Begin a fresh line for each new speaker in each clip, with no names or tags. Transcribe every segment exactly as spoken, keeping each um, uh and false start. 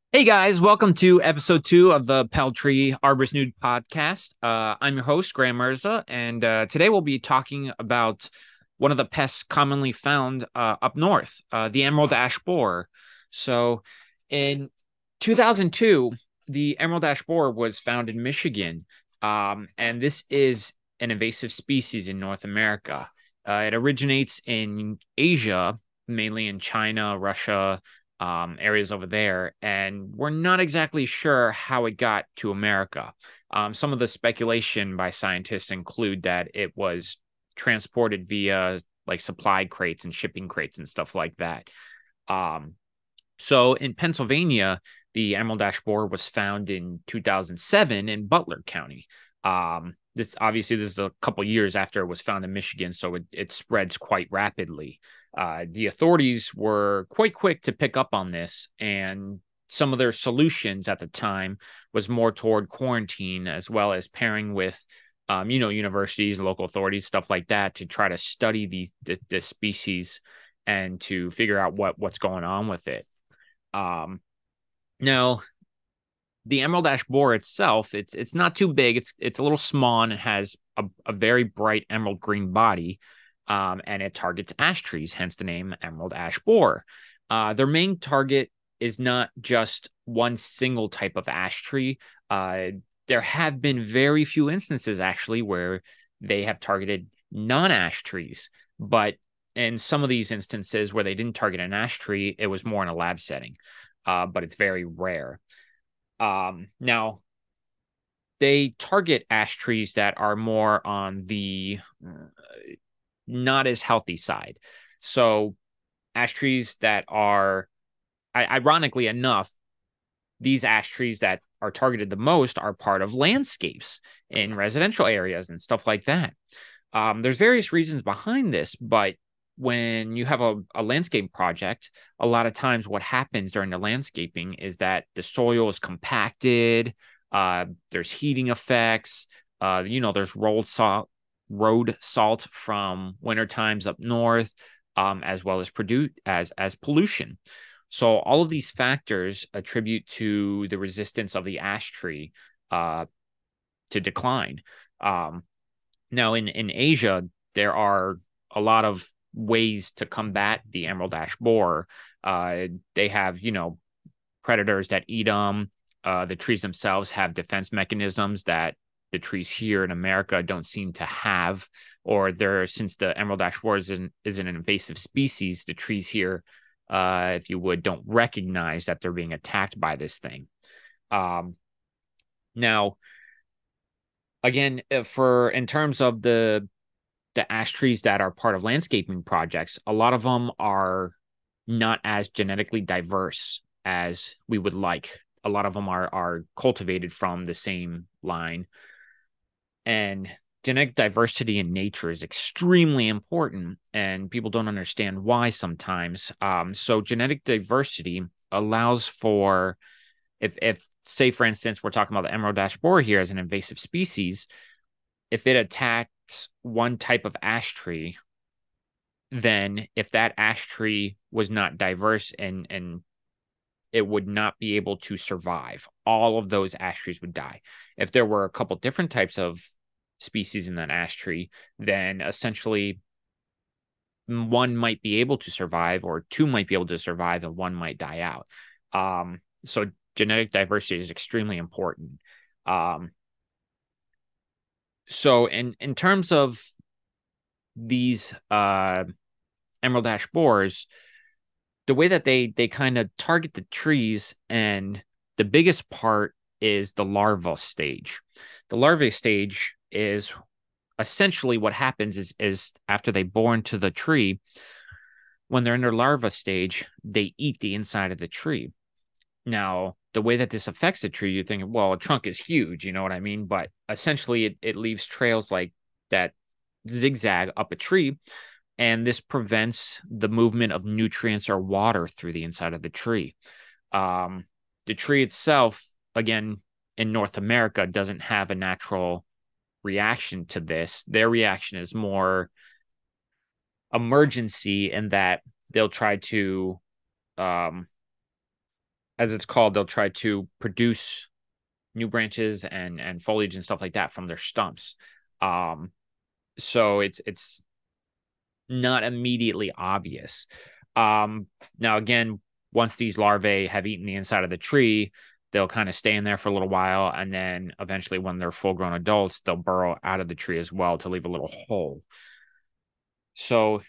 Hey guys, welcome to episode two of the Peltree Arborist Nude podcast. Uh, I'm your host, Graham Mirza, and uh, today we'll be talking about one of the pests commonly found uh, up north, uh, the emerald ash borer. So, in two thousand two, the emerald ash borer was found in Michigan, um, and this is an invasive species in North America. Uh, it originates in Asia, mainly in China, Russia, um, areas over there, and we're not exactly sure how it got to America. Um, some of the speculation by scientists include that it was transported via like supply crates and shipping crates and stuff like that. Um, so in Pennsylvania, the emerald ash borer was found in two thousand seven in Butler County. Um, this obviously this is a couple years after it was found in Michigan, so it, it spreads quite rapidly. Uh, the authorities were quite quick to pick up on this, and some of their solutions at the time was more toward quarantine as well as pairing with, um, you know, universities and local authorities, stuff like that, to try to study these the, the species and to figure out what what's going on with it. Um, Now, the emerald ash borer itself, it's it's not too big. It's it's a little small and it has a, a very bright emerald green body, um, and it targets ash trees, hence the name emerald ash borer. Uh, their main target is not just one single type of ash tree. Uh, there have been very few instances actually where they have targeted non-ash trees, but in some of these instances where they didn't target an ash tree, it was more in a lab setting, uh, but it's very rare. Um, now, they target ash trees that are more on the uh, not as healthy side. So, ash trees that are, ironically enough, these ash trees that are targeted the most are part of landscapes in residential areas and stuff like that. Um, there's various reasons behind this, but when you have a, a landscape project, a lot of times what happens during the landscaping is that the soil is compacted, uh, there's heating effects, uh, you know, there's rolled salt, road salt from winter times up north, um, as well as produce as as pollution. So all of these factors attribute to the resistance of the ash tree uh, to decline. Um, now, in, in Asia, there are a lot of ways to combat the emerald ash borer. Uh, they have, you know, predators that eat them. Uh, the trees themselves have defense mechanisms that the trees here in America don't seem to have, or they're since the emerald ash borer is an, is an invasive species, the trees here, uh, if you would, don't recognize that they're being attacked by this thing. Um, Now, again, uh, for in terms of the the ash trees that are part of landscaping projects, a lot of them are not as genetically diverse as we would like. A lot of them are are cultivated from the same line, and genetic diversity in nature is extremely important, and people don't understand why sometimes. Um, so genetic diversity allows for if if say for instance we're talking about the emerald ash borer here as an invasive species, if it attacks one type of ash tree, then if that ash tree was not diverse and and it would not be able to survive, all of those ash trees would die. If there were a couple different types of species in that ash tree, then essentially one might be able to survive or two might be able to survive and one might die out. Um, so genetic diversity is extremely important. Um, so in in terms of these uh, emerald ash borers, the way that they they kind of target the trees, and the biggest part is the larval stage. The larvae stage is essentially what happens is is after they bore into the tree, when they're in their larva stage, they eat the inside of the tree. Now, the way that this affects the tree, you think, well, a trunk is huge, you know what I mean? But essentially, it, it leaves trails like that zigzag up a tree, and this prevents the movement of nutrients or water through the inside of the tree. Um, the tree itself, again, in North America, doesn't have a natural reaction to this. Their reaction is more emergency in that they'll try to um, as it's called, they'll try to produce new branches and and foliage and stuff like that from their stumps. Um, so it's it's not immediately obvious. Um, now again, once these larvae have eaten the inside of the tree, they'll kind of stay in there for a little while, and then eventually, when they're full-grown adults, they'll burrow out of the tree as well to leave a little hole. So,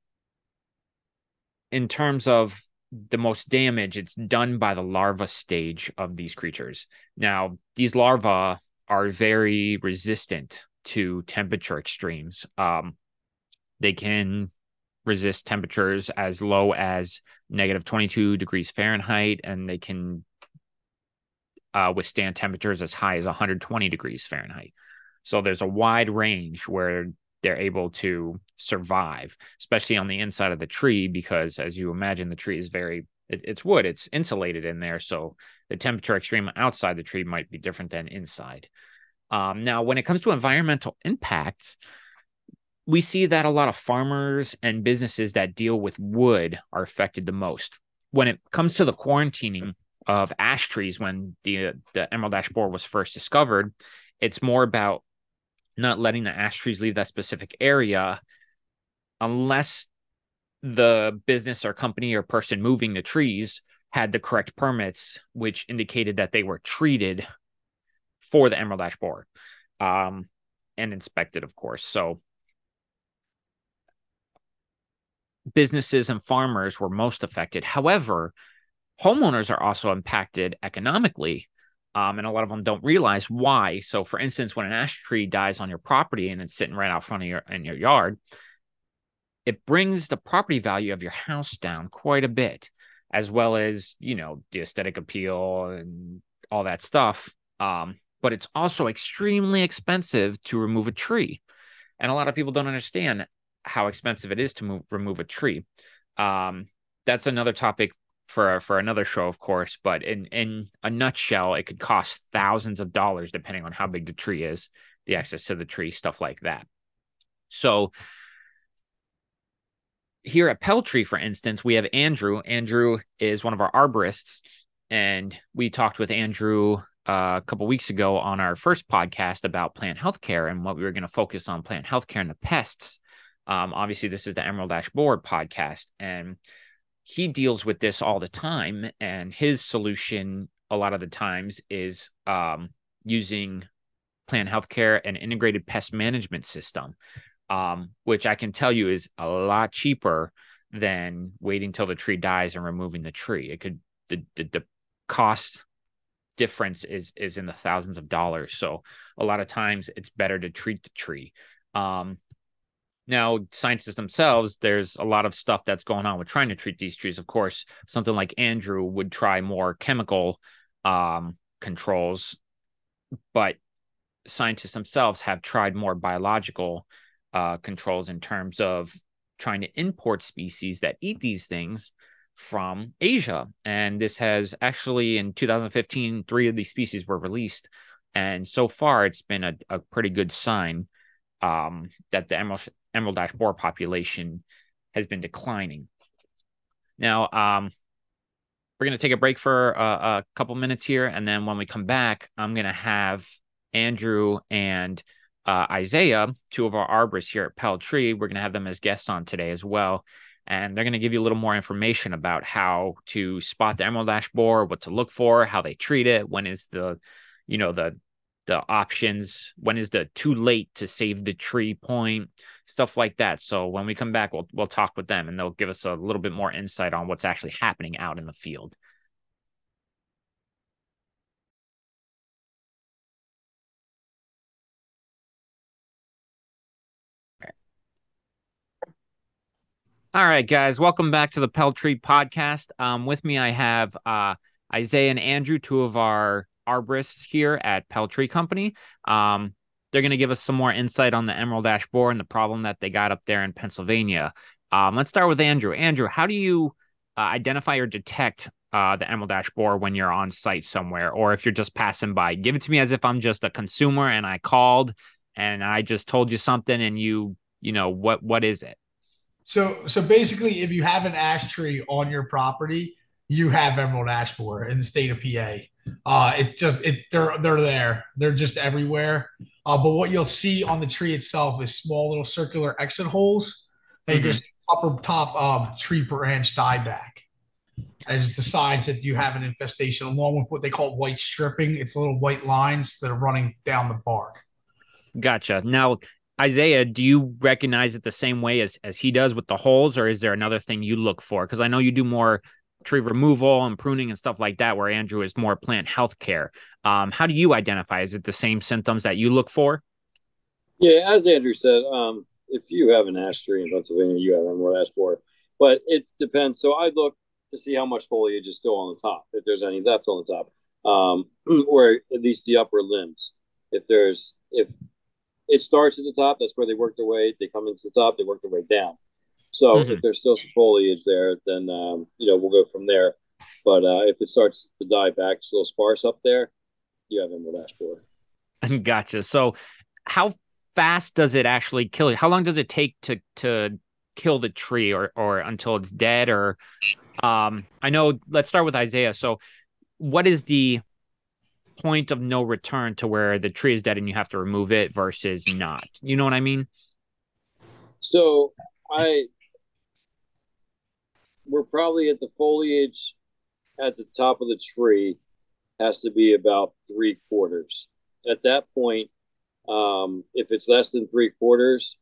in terms of the most damage, it's done by the larva stage of these creatures. Now, these larvae are very resistant to temperature extremes. Um, they can resist temperatures as low as negative twenty-two degrees Fahrenheit, and they can uh, withstand temperatures as high as one hundred twenty degrees Fahrenheit. So there's a wide range where they're able to survive, especially on the inside of the tree, because as you imagine, the tree is very, it, it's wood, it's insulated in there. So the temperature extreme outside the tree might be different than inside. Um, now, when it comes to environmental impacts, we see that a lot of farmers and businesses that deal with wood are affected the most. When it comes to the quarantining of ash trees, when the the emerald ash borer was first discovered, it's more about not letting the ash trees leave that specific area unless the business or company or person moving the trees had the correct permits, which indicated that they were treated for the emerald ash borer, um, and inspected, of course. So businesses and farmers were most affected. However, homeowners are also impacted economically, um, and a lot of them don't realize why. So, for instance, when an ash tree dies on your property and it's sitting right out front of your in your yard, it brings the property value of your house down quite a bit, as well as, you know, the aesthetic appeal and all that stuff. Um, but it's also extremely expensive to remove a tree. And a lot of people don't understand how expensive it is to move, remove a tree. Um, that's another topic for for another show, of course. But in in a nutshell, it could cost thousands of dollars depending on how big the tree is, the access to the tree, stuff like that. So here at Peltree, for instance, we have Andrew. Andrew is one of our arborists, and we talked with Andrew uh, a couple weeks ago on our first podcast about plant healthcare and what we were going to focus on plant healthcare and the pests. Um, obviously, this is the Emerald Ash Borer podcast, and he deals with this all the time. And his solution, a lot of the times, is um, using plant healthcare and integrated pest management system, um, which I can tell you is a lot cheaper than waiting till the tree dies and removing the tree. It could the the, the cost difference is is in the thousands of dollars. So a lot of times it's better to treat the tree. Um, now, scientists themselves, there's a lot of stuff that's going on with trying to treat these trees. Of course, something like Andrew would try more chemical um, controls, but scientists themselves have tried more biological uh, controls in terms of trying to import species that eat these things from Asia. And this has actually, in two thousand fifteen, three of these species were released. And so far, it's been a, a pretty good sign um, that the emerald, emerald ash borer population has been declining. Now, um, we're going to take a break for a, a couple minutes here. And then when we come back, I'm going to have Andrew and uh, Isaiah, two of our arborists here at Peltree. We're going to have them as guests on today as well. And they're going to give you a little more information about how to spot the emerald ash borer, what to look for, how they treat it, when is the, you know, the the options, when is the too late to save the tree point, stuff like that. So when we come back, we'll we'll talk with them and they'll give us a little bit more insight on what's actually happening out in the field. All right, guys, welcome back to the Peltree podcast. Um, with me, I have uh, Isaiah and Andrew, two of our arborists here at Peltree Company. Um, they're going to give us some more insight on the emerald ash borer and the problem that they got up there in Pennsylvania. Um, let's start with Andrew. Andrew, how do you uh, identify or detect uh, the emerald ash borer when you're on site somewhere, or if you're just passing by? Give it to me as if I'm just a consumer and I called and I just told you something, and you, you know, what what is it?
So, so basically, if you have an ash tree on your property, you have emerald ash borer in the state of P A. Uh, it just it they're they're there. They're just everywhere. Uh, but what you'll see on the tree itself is small little circular exit holes that you're going to
Hmm.
see upper top um, tree branch dieback as the signs that you have an infestation, along with what they call white stripping. It's little white lines that are running down the bark.
Gotcha. Now, Isaiah, do you recognize it the same way as as he does with the holes, or is there another thing you look for? Because I know you do more tree removal and pruning and stuff like that, where Andrew is more plant health care. Um, how do you identify? Is it the same symptoms that you look for?
Yeah, as Andrew said, um, if you have an ash tree in Pennsylvania, you have emerald ash borer. But it depends. So I look to see how much foliage is still on the top, if there's any left on the top, um, or at least the upper limbs. If there's if it starts at the top, that's where they work their way. They come into the top, they work their way down. So if
Hmm.
there's still some foliage there, then um, you know we'll go from there. But uh, if it starts to die back, still sparse up there, you have emerald ash borer.
Gotcha. So, how fast does it actually kill it? How long does it take to to kill the tree, or or until it's dead? Or um, I know. Let's start with Isaiah. So, what is the point of no return to where the tree is dead and you have to remove it versus not? You know what I mean?
So I we're probably at the foliage at the top of the tree has to be about three quarters. At that point, um, if it's less than three quarters,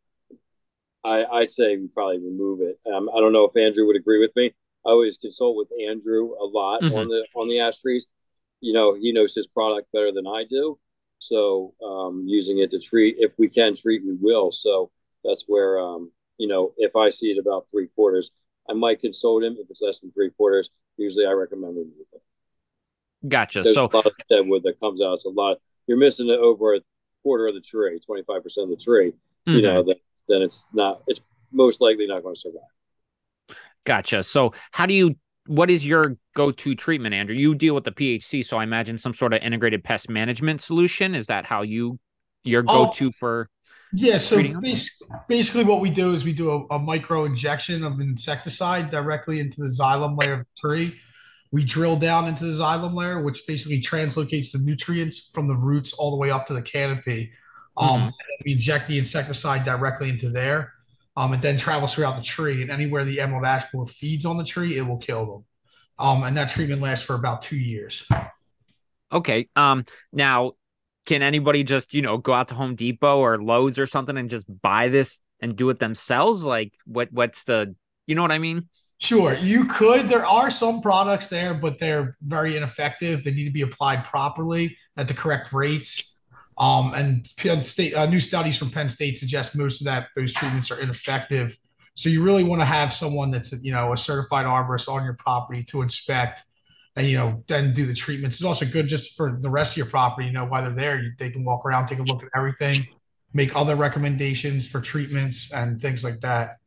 I, I'd say we probably remove it. Um, I don't know if Andrew would agree with me. I always consult with Andrew a lot
Hmm.
on the on the ash trees. You know, he knows his product better than I do. So um, using it to treat, if we can treat, we will. So that's where um, you know, if I see it about three quarters, I might consult him. If it's less than three quarters, usually I recommend remove it.
Gotcha.
There's
So,
a lot of dead wood that comes out. It's a lot. You're missing it over a quarter of the tree, twenty-five percent of the tree. You know,
mhm.
then then it's not. It's most likely not going to survive.
Gotcha. So, how do you? What is your go-to treatment, Andrew? You deal with the P H C, so I imagine some sort of integrated pest management solution. Is that how you your
Oh,
go-to for
yeah. So
treating them?
basically, basically what we do is we do a, a micro injection of insecticide directly into the xylem layer of the tree. We drill down into the xylem layer, which basically translocates the nutrients from the roots all the way up to the canopy. Um, and
Hmm.
then we inject the insecticide directly into there. Um, it then travels throughout the tree, and anywhere the emerald ash borer feeds on the tree, it will kill them. Um, and that treatment lasts for about two years.
Okay. Um. Now, can anybody just you know go out to Home Depot or Lowe's or something and just buy this and do it themselves? Like, what? What's the? You know what I mean?
Sure, you could. There are some products there, but they're very ineffective. They need to be applied properly at the correct rates. Um, and Penn State, uh, new studies from Penn State suggest most of that those treatments are ineffective. So you really want to have someone that's you know a certified arborist on your property to inspect and you know then do the treatments. It's also good just for the rest of your property. You know, while they're there, you, they can walk around, take a look at everything, make other recommendations for treatments and things like that.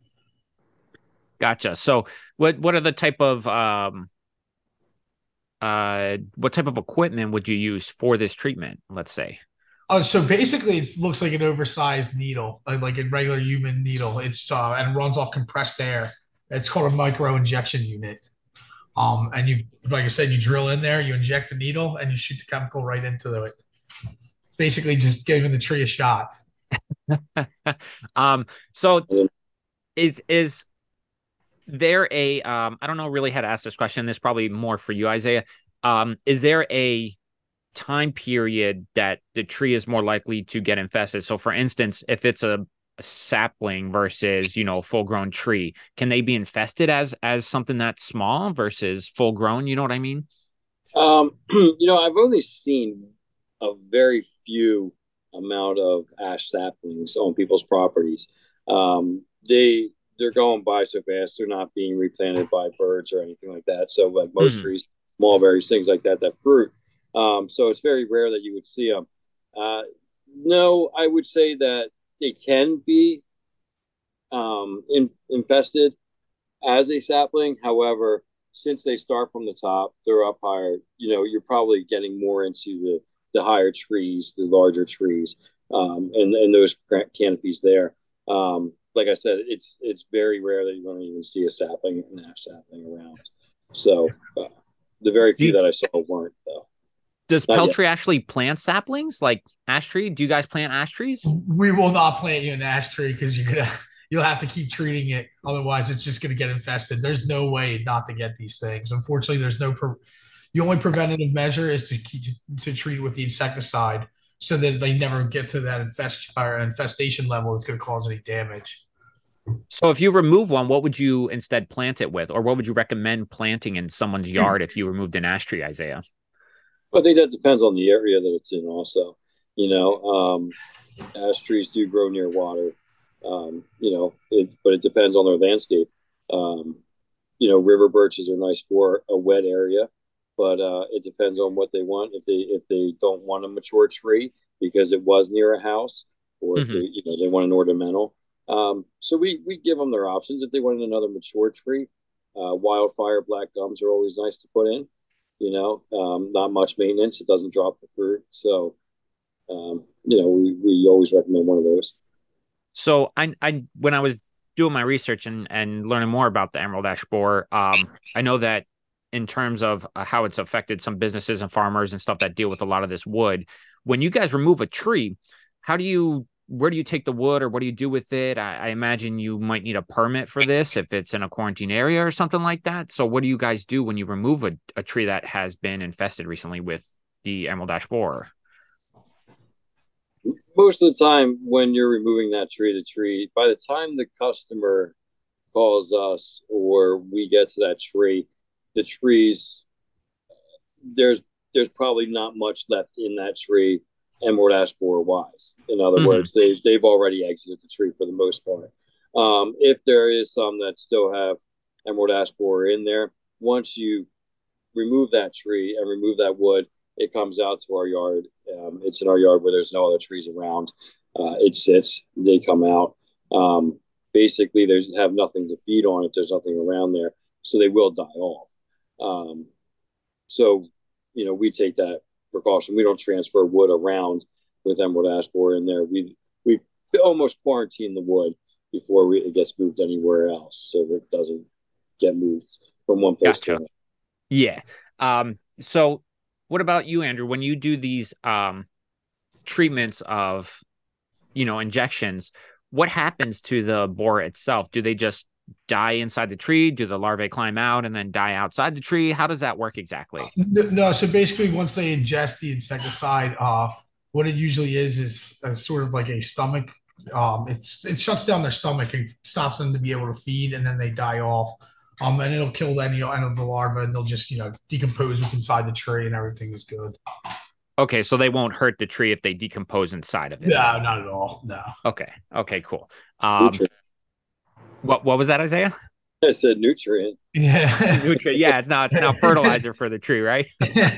Gotcha. So, what what are the type of um uh what type of equipment would you use for this treatment? Let's say.
Oh, so basically, it looks like an oversized needle, like, like a regular human needle. It's uh, and runs off compressed air. It's called a micro injection unit. Um, and you, like I said, you drill in there, you inject the needle, and you shoot the chemical right into it. Basically, just giving the tree a shot.
Um. So,
And then,
is is there a um? I don't know really how to ask this question. This is probably more for you, Isaiah. Um. Is there a time period that the tree is more likely to get infested? So, for instance, if it's a, a sapling versus you know full grown tree, can they be infested as as something that's small versus full grown? You know what I mean?
um, you know, I've only seen a very few amount of ash saplings on people's properties. Um, they they're going by so fast; they're not being replanted by birds or anything like that. So, like most
Hmm.
trees, mulberries, things like that, that fruit. Um, so it's very rare that you would see them. Uh, no, I would say that they can be um, in, infested as a sapling. However, since they start from the top, they're up higher. You know, you're probably getting more into the the higher trees, the larger trees, um, and and those canopies there. Um, like I said, it's it's very rare that you're going to even see a sapling, an ash sapling around. So uh, the very
Do
few
you,
that I saw weren't though.
does
Not yet.
Peltree actually plant saplings like ash tree? Do you guys plant ash trees?
We will not plant you an ash tree because you're gonna you'll have to keep treating it. Otherwise, it's just gonna get infested. There's no way not to get these things. Unfortunately, there's no. Pre- the only preventative measure is to keep to treat with the insecticide so that they never get to that infest or infestation level that's going to cause any damage.
So if you remove one, what would you instead plant it with? Or what would you recommend planting in someone's yard if you removed an ash tree, Isaiah?
I think that depends on the area that it's in also. You know, um, ash trees do grow near water. Um, you know, it, but it depends on their landscape. Um, you know, river birches are nice for a wet area, but uh, it depends on what they want. If they if they don't want a mature tree because it was near a house, or if they
Mm-hmm.
you know they want an ornamental. Um, so we we give them their options. If they wanted another mature tree, uh, wildfire black gums are always nice to put in. You know, um, not much maintenance. It doesn't drop the fruit. So um, you know, we, we always recommend one of those.
So I, I when I was doing my research and, and learning more about the emerald ash borer, um, I know that in terms of uh, how it's affected some businesses and farmers and stuff that deal with a lot of this wood, when you guys remove a tree, how do you where do you take the wood or what do you do with it? I, I imagine you might need a permit for this if it's in a quarantine area or something like that. So what do you guys do when you remove a, a tree that has been infested recently with the emerald ash borer?
Most of the time, when you're removing that tree to tree, by the time the customer calls us or we get to that tree, the trees there's there's probably not much left in that tree, emerald ash borer wise. In other
Mm-hmm.
words, they they've already exited the tree for the most part. Um, if there is some that still have emerald ash borer in there, once you remove that tree and remove that wood, it comes out to our yard. Um, it's in our yard where there's no other trees around. Uh, it sits. They come out. Um, basically, they have nothing to feed on it. There's nothing around there, so they will die off. Um, so, you know, we take that precaution. We don't transfer wood around with emerald ash borer in there. We we almost quarantine the wood before we, it gets moved anywhere else, so it doesn't get moved from one place to
Gotcha.
another.
Yeah. Um, so what about you, Andrew? When you do these um treatments of, you know, injections, what happens to the borer itself? Do they just die inside the tree? Do the larvae climb out and then die outside the tree? How does that work exactly?
No, so basically, once they ingest the insecticide, uh, what it usually is is a sort of like a stomach. Um, it's it shuts down their stomach and stops them to be able to feed, and then they die off. Um, and it'll kill any any of the larvae, and they'll just you know decompose within inside the tree, and everything is good.
Okay, so they won't hurt the tree if they decompose inside of it
No,
then.
not at all. No.
Okay. Okay, cool. Um,
Nutrient.
what what was that, Isaiah?
I said nutrient.
Yeah.
Nutrient. Yeah, it's now it's now fertilizer for the tree, right?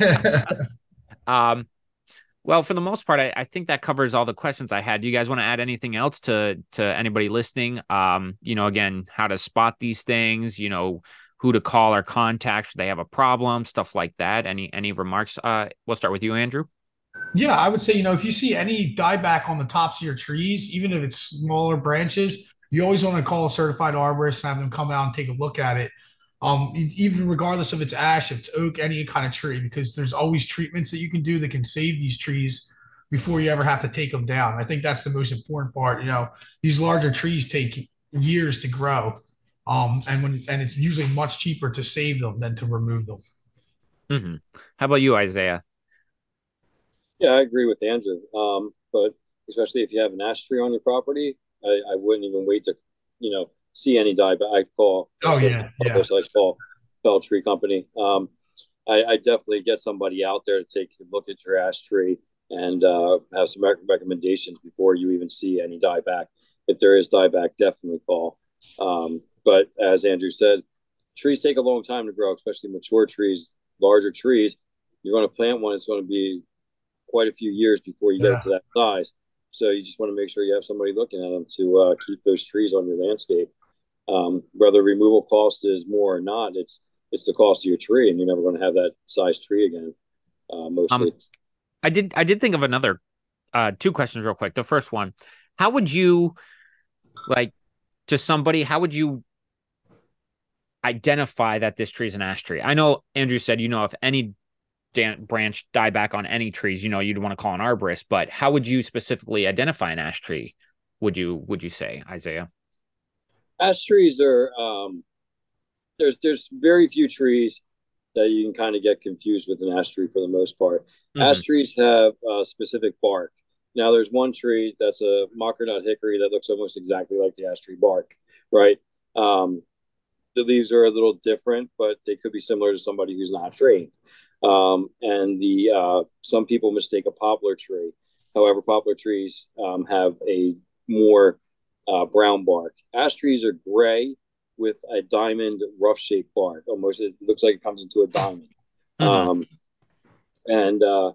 Um, Well, for the most part, I, I think that covers all the questions I had. Do you guys want to add anything else to to anybody listening? Um, you know, again, how to spot these things, you know, who to call or contact if they have a problem, stuff like that. Any any remarks? Uh, we'll start with you, Andrew.
Yeah, I would say, you know, if you see any dieback on the tops of your trees, even if it's smaller branches, you always want to call a certified arborist and have them come out and take a look at it. Um, e- even regardless if it's ash, if it's oak, any kind of tree, because there's always treatments that you can do that can save these trees before you ever have to take them down. I think that's the most important part. You know, these larger trees take years to grow. Um, and when and it's usually much cheaper to save them than to remove them.
Hmm. How about you, Isaiah?
Yeah, I agree with Andrew. Um, but especially if you have an ash tree on your property, I, I wouldn't even wait to, you know, see any die. But I call
Oh
instead of
yeah, yeah.
I call fell tree company. Um, I, I definitely get somebody out there to take a look at your ash tree and uh, have some rec- recommendations before you even see any dieback. If there is dieback, definitely call. Um, but as Andrew said, trees take a long time to grow, especially mature trees, larger trees. You're going to plant one; it's going to be quite a few years before you get it
Yeah.
to that size. So you just want to make sure you have somebody looking at them to uh, keep those trees on your landscape. Um, whether removal cost is more or not, it's it's the cost of your tree, and you're never going to have that size tree again. Uh,
Um,
mostly,
I did I did think of another uh two questions real quick. The first one, how would you like to somebody, how would you identify that this tree is an ash tree? I know Andrew said, you know, if any dan- branch die back on any trees, you know, you'd want to call an arborist, but how would you specifically identify an ash tree? Would you, would you say, Isaiah?
Ash trees are, um, there's, there's very few trees that you can kind of get confused with an ash tree for the most part. Mm-hmm. Ash trees have uh, specific bark. Now, there's one tree that's a mockernut hickory that looks almost exactly like the ash tree bark, right? Um, the leaves are a little different, but they could be similar to somebody who's not trained. Um, and the uh, some people mistake a poplar tree. However, poplar trees um, have a more uh, brown bark. Ash trees are gray with a diamond rough-shaped bark. Almost, it looks like it comes into a diamond. Mm-hmm. Um, and, uh,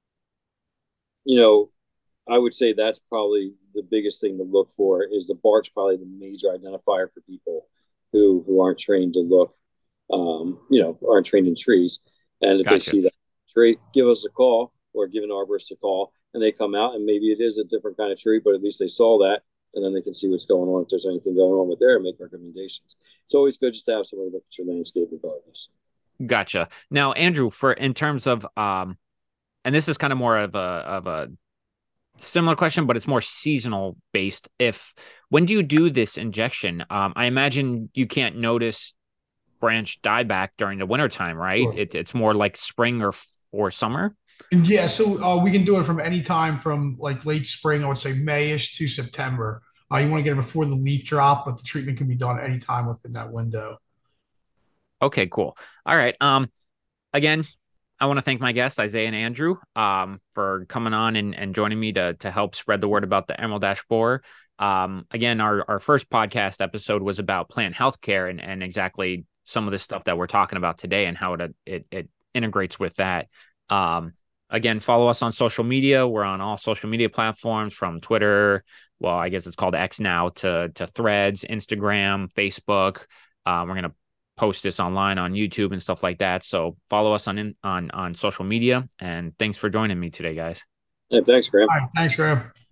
you know, I would say that's probably the biggest thing to look for is the bark's probably the major identifier for people who, who aren't trained to look, um, you know, aren't trained in trees. And if gotcha. They see that tree, give us a call or give an arborist a call and they come out and maybe it is a different kind of tree, but at least they saw that and then they can see what's going on. If there's anything going on with there and make recommendations. It's always good just to have somebody look at your landscape regardless.
Gotcha. Now, Andrew, for in terms of, um, and this is kind of more of a, of a, similar question, but it's more seasonal based. If when do you do this injection? Um, I imagine you can't notice branch dieback during the wintertime, right? Sure. It, it's more like spring or or summer.
And yeah, so uh, we can do it from any time from like late spring, I would say Mayish to September. Uh, you want to get it before the leaf drop, but the treatment can be done anytime within that window.
Okay, cool. All right. Um, again, I want to thank my guests, Isaiah and Andrew, um, for coming on and, and joining me to to help spread the word about the Emerald Ash Borer. Um, again, our, our first podcast episode was about plant healthcare and, and exactly some of the stuff that we're talking about today and how it it, it integrates with that. Um, again, follow us on social media. We're on all social media platforms from Twitter. Well, I guess it's called X now to to Threads, Instagram, Facebook. Um, we're going to post this online on YouTube and stuff like that. So follow us on in, on on social media. And thanks for joining me today, guys.
Yeah, thanks, Graham.
All right, thanks, Graham.